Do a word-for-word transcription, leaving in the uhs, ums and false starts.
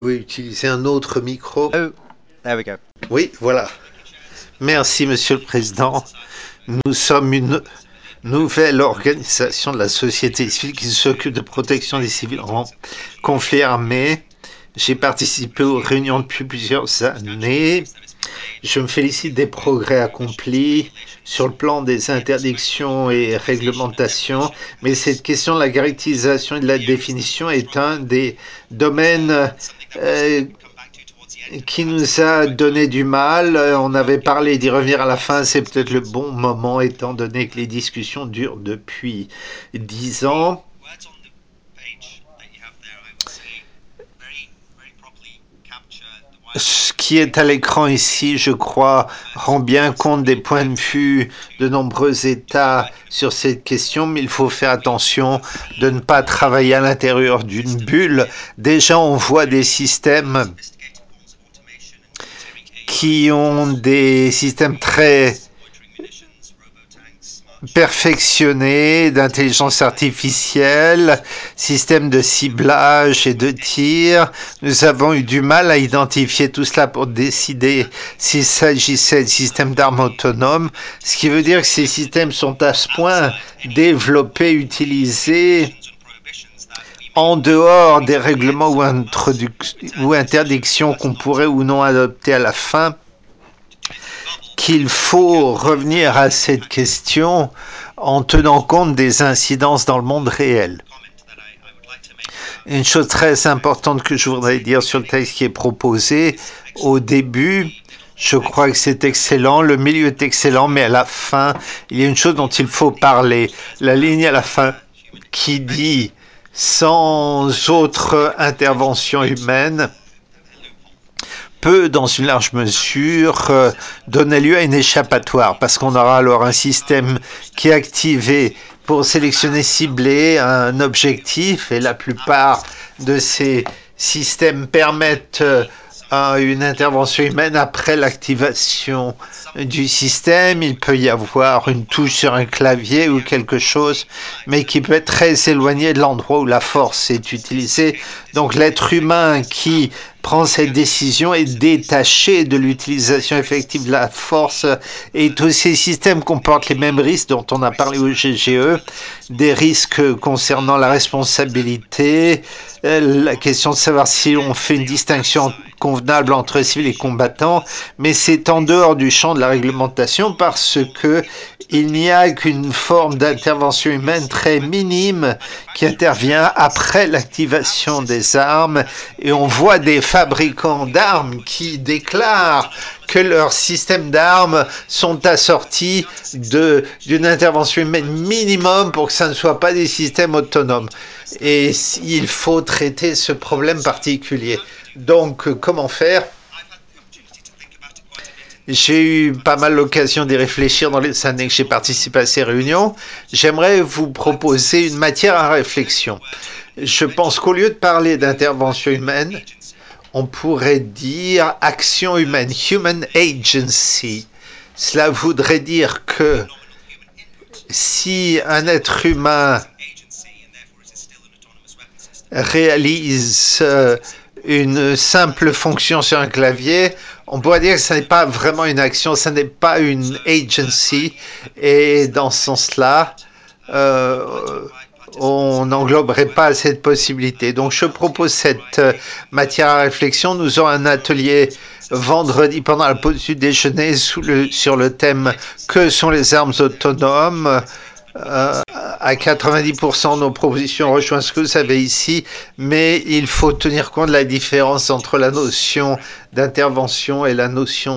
Oui, utiliser un autre micro. Oh, there we go. Oui, voilà. Merci, Monsieur le Président. Nous sommes une nouvelle organisation de la société civile qui s'occupe de protection des civils en conflit armé. J'ai participé aux réunions depuis plusieurs années. Je me félicite des progrès accomplis sur le plan des interdictions et réglementations, mais cette question de la caractérisation et de la définition est un des domaines euh, qui nous a donné du mal. On avait parlé d'y revenir à la fin, c'est peut-être le bon moment étant donné que les discussions durent depuis dix ans. Ce qui est à l'écran ici, je crois, rend bien compte des points de vue de nombreux États sur cette question, mais il faut faire attention de ne pas travailler à l'intérieur d'une bulle. Déjà, on voit des systèmes qui ont des systèmes très perfectionné d'intelligence artificielle, système de ciblage et de tir. Nous avons eu du mal à identifier tout cela pour décider s'il s'agissait de systèmes d'armes autonomes, ce qui veut dire que ces systèmes sont à ce point développés, utilisés en dehors des règlements ou, ou interdictions qu'on pourrait ou non adopter à la fin, qu'il faut revenir à cette question en tenant compte des incidences dans le monde réel. Une chose très importante que je voudrais dire sur le texte qui est proposé, au début, je crois que c'est excellent, le milieu est excellent, mais à la fin, il y a une chose dont il faut parler. La ligne à la fin qui dit « sans autre intervention humaine », peut, dans une large mesure, euh, donner lieu à une échappatoire, parce qu'on aura alors un système qui est activé pour sélectionner, cibler un objectif, et la plupart de ces systèmes permettent euh, une intervention humaine après l'activation du système. Il peut y avoir une touche sur un clavier ou quelque chose, mais qui peut être très éloigné de l'endroit où la force est utilisée. Donc l'être humain qui prend cette décision est détaché de l'utilisation effective de la force, et tous ces systèmes comportent les mêmes risques dont on a parlé au G G E, des risques concernant la responsabilité, la question de savoir si on fait une distinction convenable entre civils et combattants, mais c'est en dehors du champ de la réglementation parce que il n'y a qu'une forme d'intervention humaine très minime qui intervient après l'activation des armes, et on voit des fabricants d'armes qui déclarent que leurs systèmes d'armes sont assortis de, d'une intervention humaine minimum pour que ça ne soit pas des systèmes autonomes. Et il faut traiter ce problème particulier. Donc, comment faire ? J'ai eu pas mal l'occasion d'y réfléchir dans les années que j'ai participé à ces réunions. J'aimerais vous proposer une matière à réflexion. Je pense qu'au lieu de parler d'intervention humaine, on pourrait dire action humaine, human agency. Cela voudrait dire que si un être humain réalise euh, une simple fonction sur un clavier, on pourrait dire que ce n'est pas vraiment une action, ce n'est pas une agency, et dans ce sens-là, euh, on n'engloberait pas cette possibilité. Donc je propose cette euh, matière à réflexion. Nous aurons un atelier vendredi pendant la pause du déjeuner sous le, sur le thème « Que sont les armes autonomes ?» Euh, à quatre-vingt-dix pour cent nos propositions rejoignent ce que vous avez ici, mais il faut tenir compte de la différence entre la notion d'intervention et la notion